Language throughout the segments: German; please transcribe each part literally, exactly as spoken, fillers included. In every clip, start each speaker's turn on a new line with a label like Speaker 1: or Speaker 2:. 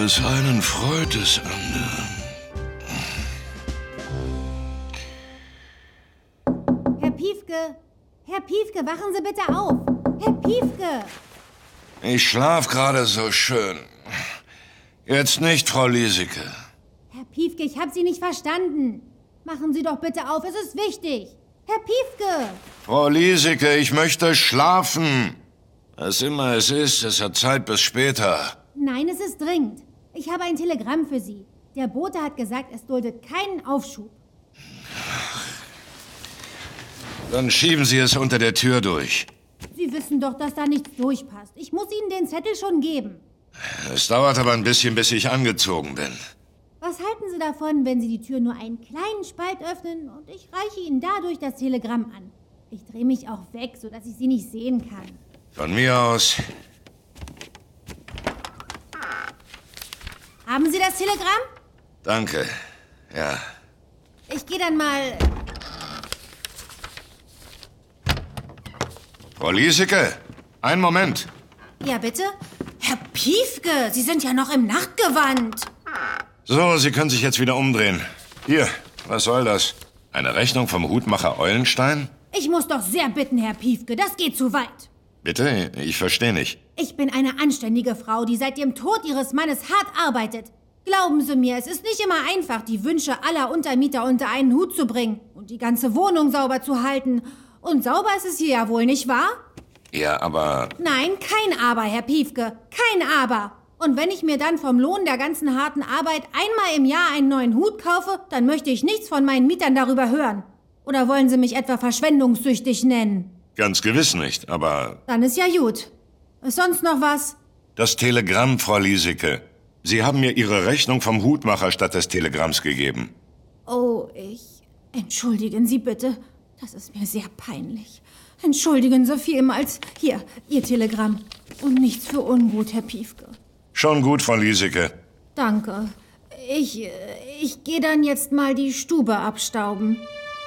Speaker 1: des einen freut des anderen.
Speaker 2: Herr Piefke, Herr Piefke, wachen Sie bitte auf. Herr Piefke!
Speaker 1: Ich schlaf gerade so schön. Jetzt nicht, Frau Liesecke.
Speaker 2: Herr Piefke, ich habe Sie nicht verstanden. Machen Sie doch bitte auf, es ist wichtig. Herr Piefke!
Speaker 1: Frau Liesecke, ich möchte schlafen. Was immer es ist, es hat Zeit bis später.
Speaker 2: Nein, es ist dringend. Ich habe ein Telegramm für Sie. Der Bote hat gesagt, es duldet keinen Aufschub.
Speaker 1: Dann schieben Sie es unter der Tür durch.
Speaker 2: Sie wissen doch, dass da nichts durchpasst. Ich muss Ihnen den Zettel schon geben.
Speaker 1: Es dauert aber ein bisschen, bis ich angezogen bin.
Speaker 2: Was halten Sie davon, wenn Sie die Tür nur einen kleinen Spalt öffnen und ich reiche Ihnen dadurch das Telegramm an? Ich drehe mich auch weg, sodass ich Sie nicht sehen kann.
Speaker 1: Von mir aus.
Speaker 2: Haben Sie das Telegramm?
Speaker 1: Danke. Ja.
Speaker 2: Ich gehe dann mal...
Speaker 1: Frau Liesecke, einen Moment.
Speaker 2: Ja, bitte? Herr Piefke, Sie sind ja noch im Nachtgewand.
Speaker 1: So, Sie können sich jetzt wieder umdrehen. Hier, was soll das? Eine Rechnung vom Hutmacher Eulenstein?
Speaker 2: Ich muss doch sehr bitten, Herr Piefke, das geht zu weit.
Speaker 1: Bitte? Ich verstehe nicht.
Speaker 2: Ich bin eine anständige Frau, die seit dem Tod ihres Mannes hart arbeitet. Glauben Sie mir, es ist nicht immer einfach, die Wünsche aller Untermieter unter einen Hut zu bringen und die ganze Wohnung sauber zu halten. Und sauber ist es hier ja wohl, nicht wahr?
Speaker 1: Ja, aber...
Speaker 2: Nein, kein Aber, Herr Piefke, kein Aber. Und wenn ich mir dann vom Lohn der ganzen harten Arbeit einmal im Jahr einen neuen Hut kaufe, dann möchte ich nichts von meinen Mietern darüber hören. Oder wollen Sie mich etwa verschwendungssüchtig nennen?
Speaker 1: Ganz gewiss nicht, aber...
Speaker 2: Dann ist ja gut. Ist sonst noch was?
Speaker 1: Das Telegramm, Frau Liesecke. Sie haben mir Ihre Rechnung vom Hutmacher statt des Telegramms gegeben.
Speaker 2: Oh, ich... Entschuldigen Sie bitte. Das ist mir sehr peinlich. Entschuldigen Sie vielmals. Hier, Ihr Telegramm. Und nichts für ungut, Herr Piefke.
Speaker 1: Schon gut, Frau Liesecke.
Speaker 2: Danke. Ich... Ich gehe dann jetzt mal die Stube abstauben.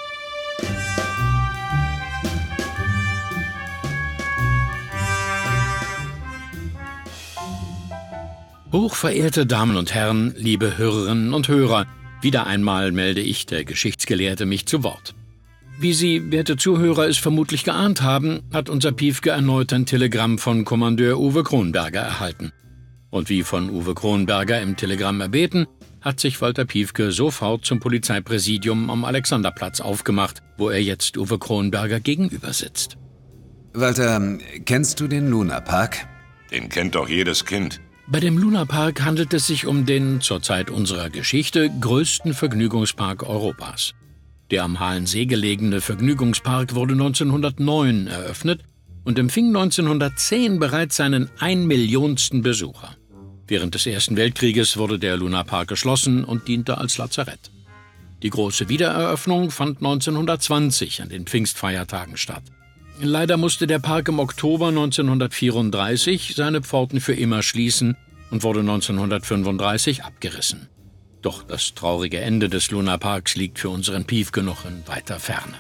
Speaker 3: Hochverehrte Damen und Herren, liebe Hörerinnen und Hörer, wieder einmal melde ich, der Geschichtsgelehrte, mich zu Wort. Wie Sie, werte Zuhörer, es vermutlich geahnt haben, hat unser Piefke erneut ein Telegramm von Kommandeur Uwe Kronberger erhalten. Und wie von Uwe Kronberger im Telegramm erbeten, hat sich Walter Piefke sofort zum Polizeipräsidium am Alexanderplatz aufgemacht, wo er jetzt Uwe Kronberger gegenüber sitzt.
Speaker 4: Walter, kennst du den Lunapark?
Speaker 1: Den kennt doch jedes Kind.
Speaker 3: Bei dem Lunapark handelt es sich um den, zur Zeit unserer Geschichte, größten Vergnügungspark Europas. Der am Halensee gelegene Vergnügungspark wurde neunzehnhundertneun eröffnet und empfing neunzehnhundertzehn bereits seinen ein-Millionsten Besucher. Während des Ersten Weltkrieges wurde der Lunapark geschlossen und diente als Lazarett. Die große Wiedereröffnung fand neunzehnhundertzwanzig an den Pfingstfeiertagen statt. Leider musste der Park im Oktober neunzehnhundertvierunddreißig seine Pforten für immer schließen und wurde neunzehnhundertfünfunddreißig abgerissen. Doch das traurige Ende des Lunaparks liegt für unseren Piefke noch in weiter Ferne.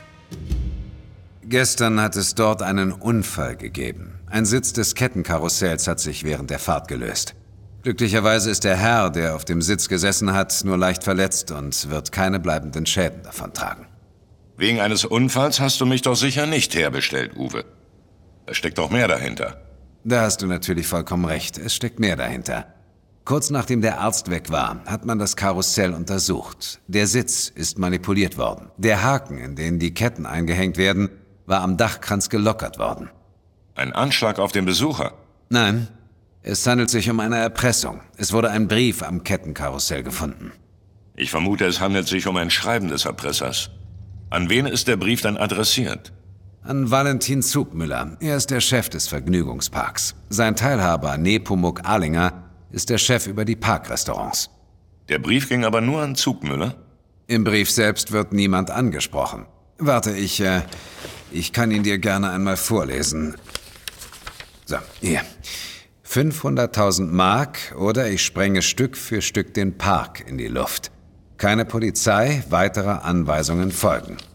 Speaker 4: Gestern hat es dort einen Unfall gegeben. Ein Sitz des Kettenkarussells hat sich während der Fahrt gelöst. Glücklicherweise ist der Herr, der auf dem Sitz gesessen hat, nur leicht verletzt und wird keine bleibenden Schäden davontragen.
Speaker 1: Wegen eines Unfalls hast du mich doch sicher nicht herbestellt, Uwe. Da steckt doch mehr dahinter.
Speaker 4: Da hast du natürlich vollkommen recht. Es steckt mehr dahinter. Kurz nachdem der Arzt weg war, hat man das Karussell untersucht. Der Sitz ist manipuliert worden. Der Haken, in den die Ketten eingehängt werden, war am Dachkranz gelockert worden.
Speaker 1: Ein Anschlag auf den Besucher?
Speaker 4: Nein, es handelt sich um eine Erpressung. Es wurde ein Brief am Kettenkarussell gefunden.
Speaker 1: Ich vermute, es handelt sich um ein Schreiben des Erpressers. An wen ist der Brief dann adressiert?
Speaker 4: An Valentin Zugmüller. Er ist der Chef des Vergnügungsparks. Sein Teilhaber Nepomuk Ahlinger ist der Chef über die Parkrestaurants.
Speaker 1: Der Brief ging aber nur an Zugmüller?
Speaker 4: Im Brief selbst wird niemand angesprochen. Warte, ich, äh, ich kann ihn dir gerne einmal vorlesen. So, hier. fünfhunderttausend Mark oder ich sprenge Stück für Stück den Park in die Luft. Keine Polizei, weitere Anweisungen folgen.